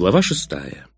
Глава 6.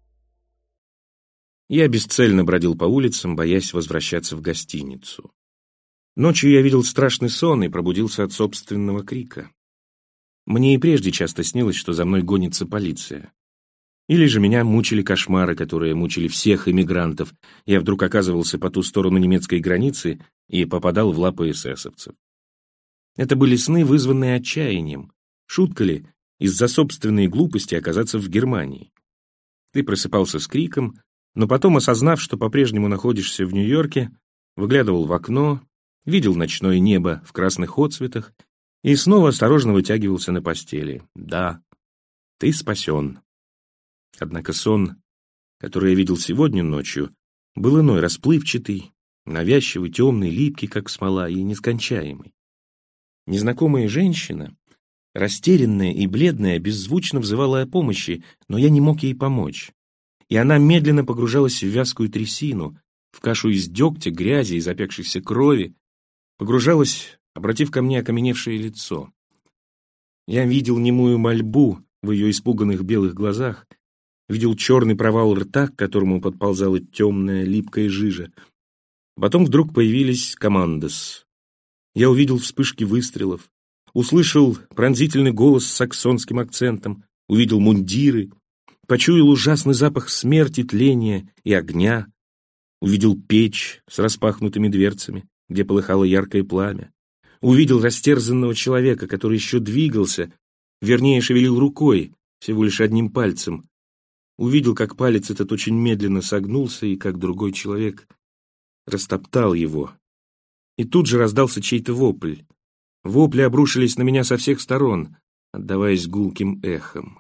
Я бесцельно бродил по улицам, боясь возвращаться в гостиницу. Ночью я видел страшный сон и пробудился от собственного крика. Мне и прежде часто снилось, что за мной гонится полиция. Или же меня мучили кошмары, которые мучили всех эмигрантов. Я вдруг оказывался по ту сторону немецкой границы и попадал в лапы эсэсовцев. Это были сны, вызванные отчаянием. Шутка ли из-за собственной глупости оказаться в Германии? Ты просыпался с криком, но потом, осознав, что по-прежнему находишься в Нью-Йорке, выглядывал в окно, видел ночное небо в красных отцветах и снова осторожно вытягивался на постели. Да, ты спасен. Однако сон, который я видел сегодня ночью, был иной, расплывчатый, навязчивый, темный, липкий, как смола, и нескончаемый. Незнакомая женщина, растерянная и бледная, беззвучно взывала о помощи, но я не мог ей помочь. И она медленно погружалась в вязкую трясину, в кашу из дегтя, грязи и запекшейся крови, погружалась, обратив ко мне окаменевшее лицо. Я видел немую мольбу в ее испуганных белых глазах, видел черный провал рта, к которому подползала темная липкая жижа. Потом вдруг появились командос. Я увидел вспышки выстрелов, услышал пронзительный голос с саксонским акцентом, увидел мундиры, почуял ужасный запах смерти, тления и огня, увидел печь с распахнутыми дверцами, где полыхало яркое пламя, увидел растерзанного человека, который еще двигался, вернее, шевелил рукой, всего лишь одним пальцем, увидел, как палец этот очень медленно согнулся и как другой человек растоптал его. И тут же раздался чей-то вопль. Вопли обрушились на меня со всех сторон, отдаваясь гулким эхом.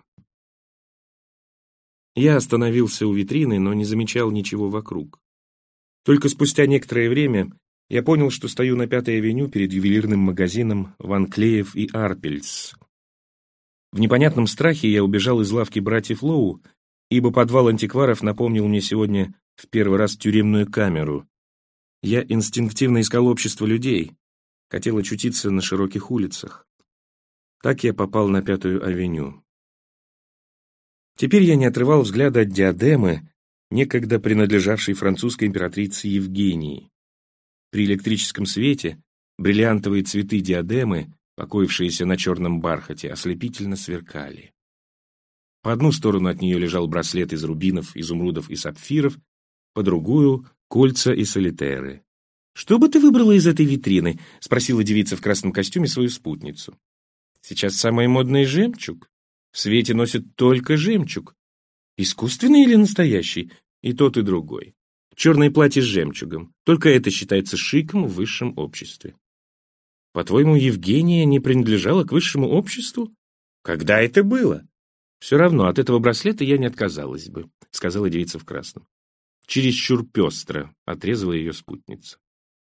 Я остановился у витрины, но не замечал ничего вокруг. Только спустя некоторое время я понял, что стою на 5-й авеню перед ювелирным магазином Ван Клеев и Арпельс. В непонятном страхе я убежал из лавки братьев Лоу, ибо подвал антикваров напомнил мне сегодня в первый раз тюремную камеру. Я инстинктивно искал общество людей, хотел очутиться на широких улицах. Так я попал на 5-ю авеню. Теперь я не отрывал взгляда от диадемы, некогда принадлежавшей французской императрице Евгении. При электрическом свете бриллиантовые цветы диадемы, покоившиеся на черном бархате, ослепительно сверкали. По одну сторону от нее лежал браслет из рубинов, изумрудов и сапфиров, по другую — кольца и солитеры. «Что бы ты выбрала из этой витрины?» — спросила девица в красном костюме свою спутницу. «Сейчас самый модный жемчуг. В свете носят только жемчуг. Искусственный или настоящий? И тот, и другой. Черное платье с жемчугом. Только это считается шиком в высшем обществе». «По-твоему, Евгения не принадлежала к высшему обществу? Когда это было?» «Все равно, от этого браслета я не отказалась бы», — сказала девица в красном. «Чересчур пестро», — отрезала ее спутница.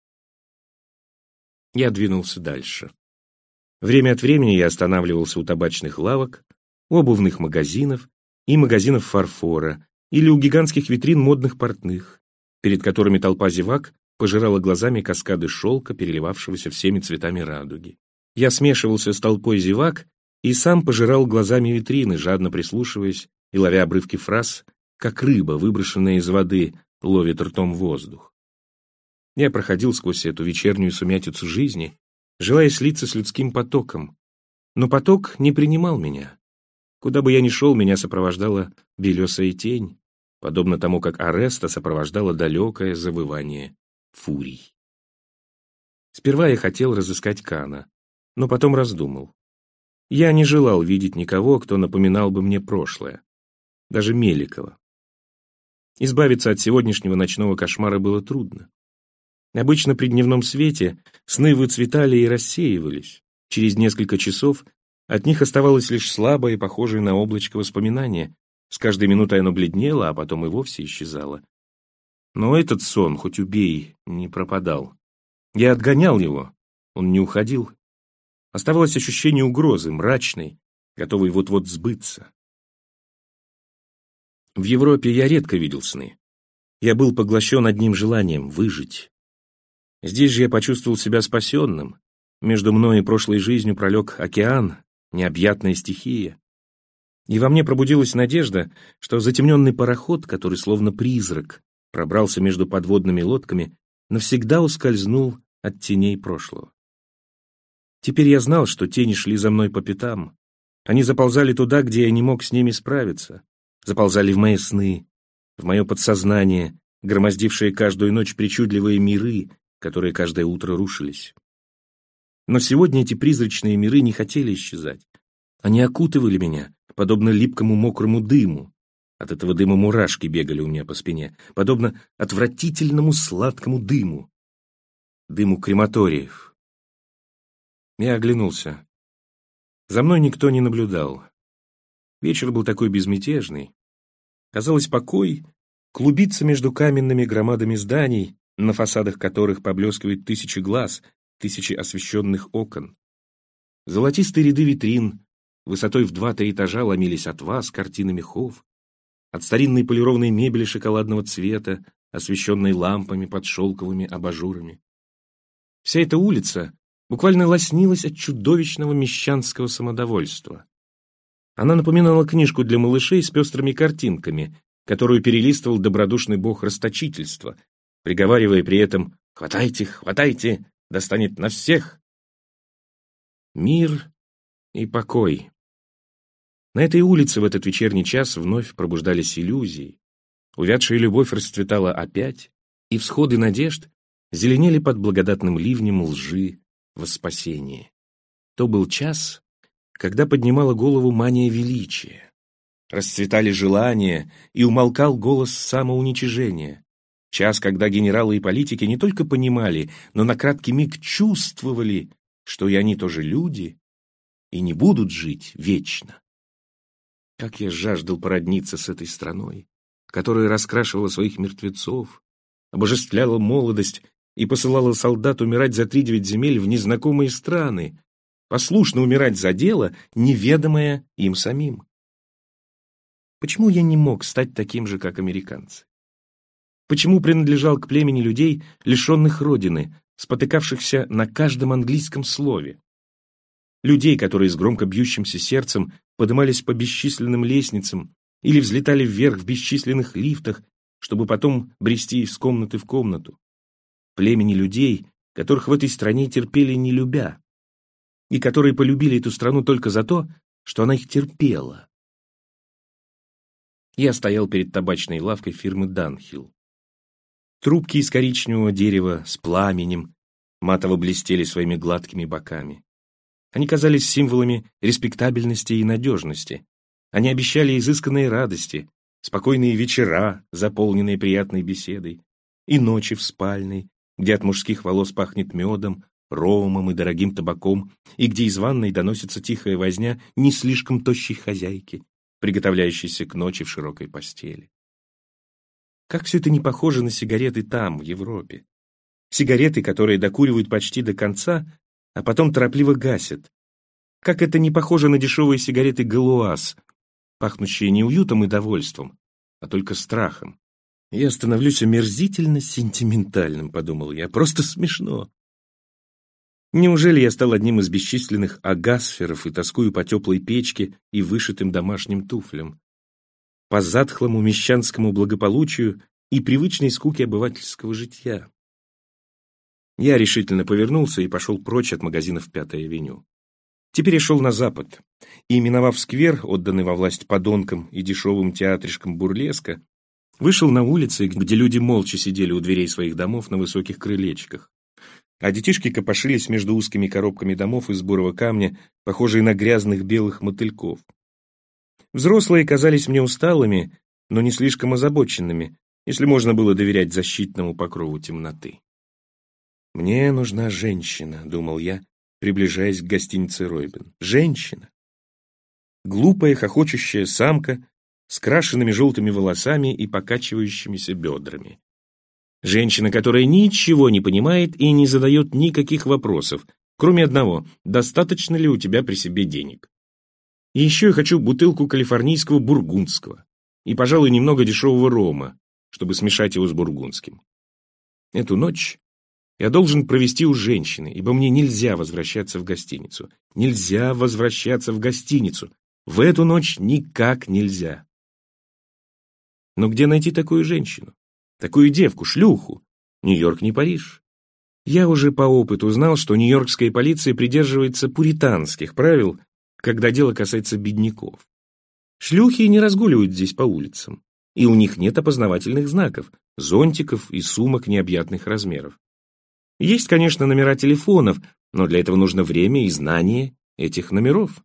Я двинулся дальше. Время от времени я останавливался у табачных лавок, у обувных магазинов и магазинов фарфора или у гигантских витрин модных портных, перед которыми толпа зевак пожирала глазами каскады шелка, переливавшегося всеми цветами радуги. Я смешивался с толпой зевак и сам пожирал глазами витрины, жадно прислушиваясь и ловя обрывки фраз, как рыба, выброшенная из воды, ловит ртом воздух. Я проходил сквозь эту вечернюю сумятицу жизни, желая слиться с людским потоком, но поток не принимал меня. Куда бы я ни шел, меня сопровождала белесая тень, подобно тому, как Ареста сопровождала далекое завывание фурий. Сперва я хотел разыскать Кана, но потом раздумал. Я не желал видеть никого, кто напоминал бы мне прошлое, даже Меликова. Избавиться от сегодняшнего ночного кошмара было трудно. Обычно при дневном свете сны выцветали и рассеивались. Через несколько часов от них оставалось лишь слабое, похожее на облачко воспоминание. С каждой минутой оно бледнело, а потом и вовсе исчезало. Но этот сон, хоть убей, не пропадал. Я отгонял его, он не уходил. Оставалось ощущение угрозы, мрачной, готовой вот-вот сбыться. В Европе я редко видел сны. Я был поглощен одним желанием — выжить. Здесь же я почувствовал себя спасенным. Между мной и прошлой жизнью пролег океан, необъятная стихия. И во мне пробудилась надежда, что затемненный пароход, который словно призрак пробрался между подводными лодками, навсегда ускользнул от теней прошлого. Теперь я знал, что тени шли за мной по пятам. Они заползали туда, где я не мог с ними справиться. Заползали в мои сны, в мое подсознание, громоздившие каждую ночь причудливые миры, которые каждое утро рушились. Но сегодня эти призрачные миры не хотели исчезать. Они окутывали меня, подобно липкому мокрому дыму. От этого дыма мурашки бегали у меня по спине, подобно отвратительному сладкому дыму. Дыму крематориев. Я оглянулся. За мной никто не наблюдал. Вечер был такой безмятежный. Казалось, покой клубится между каменными громадами зданий, на фасадах которых поблескивают тысячи глаз, тысячи освещенных окон. Золотистые ряды витрин высотой в 2-3 этажа ломились от ваз, картин и мехов, от старинной полированной мебели шоколадного цвета, освещенной лампами под шелковыми абажурами. Вся эта улица буквально лоснилась от чудовищного мещанского самодовольства. Она напоминала книжку для малышей с пестрыми картинками, которую перелистывал добродушный бог расточительства, приговаривая при этом «Хватайте, хватайте, достанет на всех!» Мир и покой. На этой улице в этот вечерний час вновь пробуждались иллюзии. Увядшая любовь расцветала опять, и всходы надежд зеленели под благодатным ливнем лжи во спасение. То был час, когда поднимала голову мания величия. Расцветали желания, и умолкал голос самоуничижения. Час, когда генералы и политики не только понимали, но на краткий миг чувствовали, что и они тоже люди, и не будут жить вечно. Как я жаждал породниться с этой страной, которая раскрашивала своих мертвецов, обожествляла молодость и посылала солдат умирать за 3-9 земель в незнакомые страны, послушно умирать за дело, неведомое им самим. Почему я не мог стать таким же, как американцы? Почему принадлежал к племени людей, лишенных родины, спотыкавшихся на каждом английском слове? Людей, которые с громко бьющимся сердцем поднимались по бесчисленным лестницам или взлетали вверх в бесчисленных лифтах, чтобы потом брести из комнаты в комнату. Племени людей, которых в этой стране терпели не любя, и которые полюбили эту страну только за то, что она их терпела. Я стоял перед табачной лавкой фирмы Данхилл. Трубки из коричневого дерева с пламенем матово блестели своими гладкими боками. Они казались символами респектабельности и надежности. Они обещали изысканные радости, спокойные вечера, заполненные приятной беседой, и ночи в спальной, где от мужских волос пахнет медом, ромом и дорогим табаком, и где из ванной доносится тихая возня не слишком тощей хозяйки, приготовляющейся к ночи в широкой постели. Как все это не похоже на сигареты там, в Европе. Сигареты, которые докуривают почти до конца, а потом торопливо гасят. Как это не похоже на дешевые сигареты Галуаз, пахнущие не уютом и довольством, а только страхом. Я становлюсь омерзительно сентиментальным, подумал я, просто смешно. Неужели я стал одним из бесчисленных агасферов и тоскую по теплой печке и вышитым домашним туфлям, по затхлому мещанскому благополучию и привычной скуке обывательского житья? Я решительно повернулся и пошел прочь от магазинов Пятой авеню. Теперь я шел на запад, и, миновав сквер, отданный во власть подонкам и дешевым театришкам бурлеска, вышел на улицы, где люди молча сидели у дверей своих домов на высоких крылечках, а детишки копошились между узкими коробками домов из бурого камня, похожие на грязных белых мотыльков. Взрослые казались мне усталыми, но не слишком озабоченными, если можно было доверять защитному покрову темноты. «Мне нужна женщина», — думал я, приближаясь к гостинице Ройбен. «Женщина». Глупая, хохочущая самка с крашенными желтыми волосами и покачивающимися бедрами. Женщина, которая ничего не понимает и не задает никаких вопросов, кроме одного: достаточно ли у тебя при себе денег. И еще я хочу бутылку калифорнийского бургундского и, пожалуй, немного дешевого рома, чтобы смешать его с бургундским. Эту ночь я должен провести у женщины, ибо мне нельзя возвращаться в гостиницу. Нельзя возвращаться в гостиницу. В эту ночь никак нельзя. Но где найти такую женщину? Такую девку, шлюху? Нью-Йорк не Париж. Я уже по опыту знал, что нью-йоркская полиция придерживается пуританских правил, когда дело касается бедняков. Шлюхи не разгуливают здесь по улицам, и у них нет опознавательных знаков, зонтиков и сумок необъятных размеров. Есть, конечно, номера телефонов, но для этого нужно время и знание этих номеров.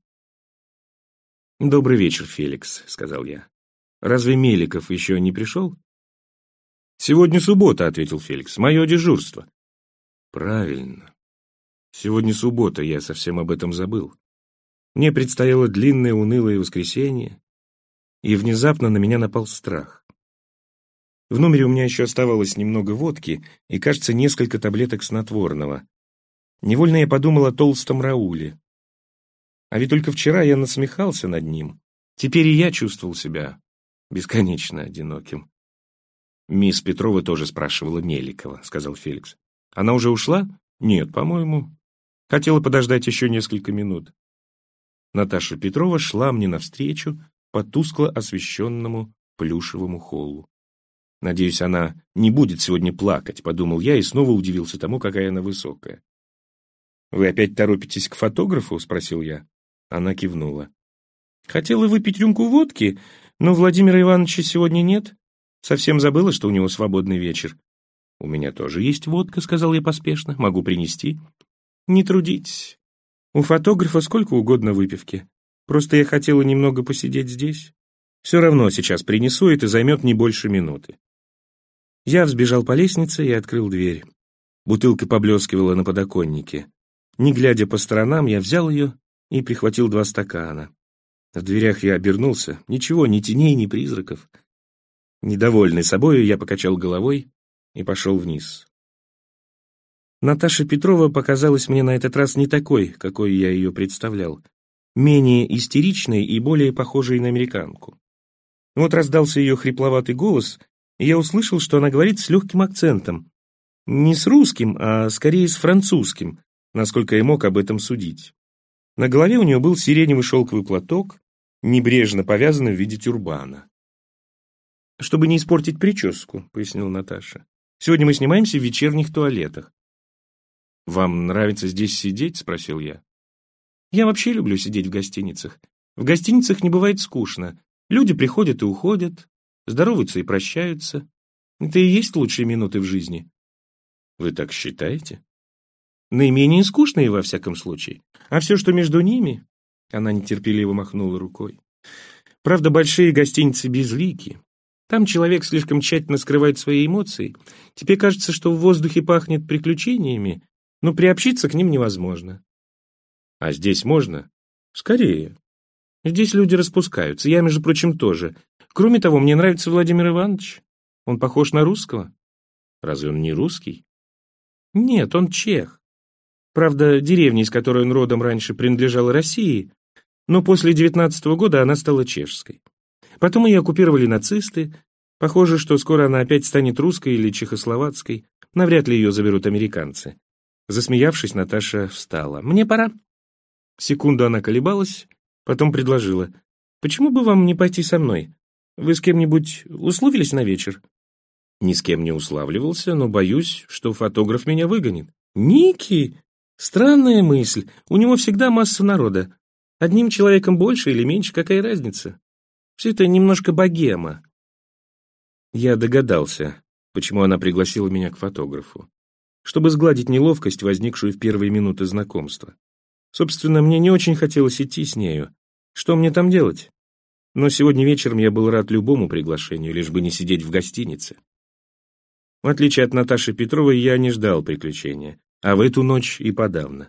«Добрый вечер, Феликс», — сказал я. «Разве Меликов еще не пришел?» «Сегодня суббота», — ответил Феликс, — «мое дежурство». «Правильно. Сегодня суббота, я совсем об этом забыл. Мне предстояло длинное унылое воскресенье, и внезапно на меня напал страх. В номере у меня еще оставалось немного водки и, кажется, несколько таблеток снотворного. Невольно я подумал о толстом Рауле. А ведь только вчера я насмехался над ним. Теперь и я чувствовал себя бесконечно одиноким. «Мисс Петрова тоже спрашивала Меликова», — сказал Феликс. «Она уже ушла?» «Нет, по-моему. Хотела подождать еще несколько минут». Наташа Петрова шла мне навстречу по тускло освещенному плюшевому холлу. «Надеюсь, она не будет сегодня плакать», — подумал я и снова удивился тому, какая она высокая. «Вы опять торопитесь к фотографу?» — спросил я. Она кивнула. «Хотела выпить рюмку водки, но Владимира Ивановича сегодня нет. Совсем забыла, что у него свободный вечер». «У меня тоже есть водка», — сказал я поспешно. «Могу принести». «Не трудитесь. У фотографа сколько угодно выпивки. Просто я хотела немного посидеть здесь. Все равно сейчас принесу, это займет не больше минуты». Я взбежал по лестнице и открыл дверь. Бутылка поблескивала на подоконнике. Не глядя по сторонам, я взял ее и прихватил 2 стакана. В дверях я обернулся. Ничего, ни теней, ни призраков. Недовольный собою, я покачал головой и пошел вниз. Наташа Петрова показалась мне на этот раз не такой, какой я ее представлял. Менее истеричной и более похожей на американку. Вот раздался ее хрипловатый голос, и я услышал, что она говорит с легким акцентом. Не с русским, а скорее с французским, насколько я мог об этом судить. На голове у нее был сиреневый шелковый платок, небрежно повязанный в виде тюрбана. «Чтобы не испортить прическу», — пояснила Наташа. «Сегодня мы снимаемся в вечерних туалетах». «Вам нравится здесь сидеть?» — спросил я. «Я вообще люблю сидеть в гостиницах. В гостиницах не бывает скучно. Люди приходят и уходят, здороваются и прощаются. Это и есть лучшие минуты в жизни». «Вы так считаете?» «Наименее скучные, во всяком случае. А все, что между ними...» Она нетерпеливо махнула рукой. «Правда, большие гостиницы безлики. Там человек слишком тщательно скрывает свои эмоции. Тебе кажется, что в воздухе пахнет приключениями, но приобщиться к ним невозможно». «А здесь можно?» «Скорее. Здесь люди распускаются. Я, между прочим, тоже. Кроме того, мне нравится Владимир Иванович. Он похож на русского». «Разве он не русский?» «Нет, он чех. Правда, деревня, из которой он родом, раньше принадлежала России, но после 19-го года она стала чешской. Потом ее оккупировали нацисты. Похоже, что скоро она опять станет русской или чехословацкой. Навряд ли ее заберут американцы». Засмеявшись, Наташа встала. «Мне пора». Секунду она колебалась, потом предложила. «Почему бы вам не пойти со мной? Вы с кем-нибудь условились на вечер?» «Ни с кем не уславливался, но боюсь, что фотограф меня выгонит». «Ники! Странная мысль. У него всегда масса народа. Одним человеком больше или меньше, какая разница? Все это немножко богема». Я догадался, почему она пригласила меня к фотографу. Чтобы сгладить неловкость, возникшую в первые минуты знакомства. Собственно, мне не очень хотелось идти с нею. Что мне там делать? Но сегодня вечером я был рад любому приглашению, лишь бы не сидеть в гостинице. В отличие от Наташи Петровой, я не ждал приключения, а в эту ночь и подавно.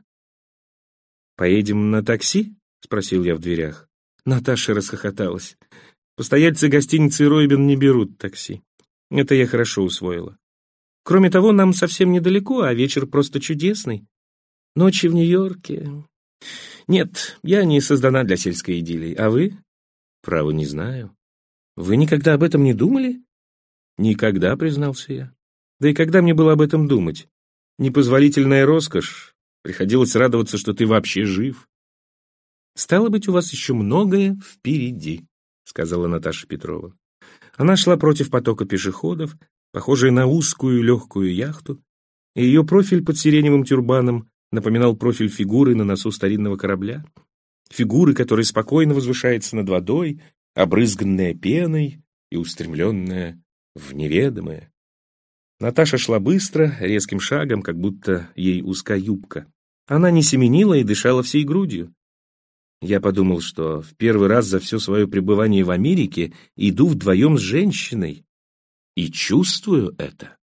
«Поедем на такси?» — спросил я в дверях. Наташа расхохоталась. Постояльцы гостиницы «Ройбен» не берут такси. Это я хорошо усвоила. Кроме того, нам совсем недалеко, а вечер просто чудесный. Ночи в Нью-Йорке... Нет, я не создана для сельской идиллии. А вы? Право, не знаю. Вы никогда об этом не думали? Никогда, признался я. Да и когда мне было об этом думать? Непозволительная роскошь. Приходилось радоваться, что ты вообще жив. «Стало быть, у вас еще многое впереди», — сказала Наташа Петрова. Она шла против потока пешеходов, похожая на узкую легкую яхту, и ее профиль под сиреневым тюрбаном напоминал профиль фигуры на носу старинного корабля, фигуры, которая спокойно возвышается над водой, обрызганная пеной и устремленная в неведомое. Наташа шла быстро, резким шагом, как будто ей узка юбка. Она не семенила и дышала всей грудью. Я подумал, что в первый раз за все свое пребывание в Америке иду вдвоем с женщиной и чувствую это.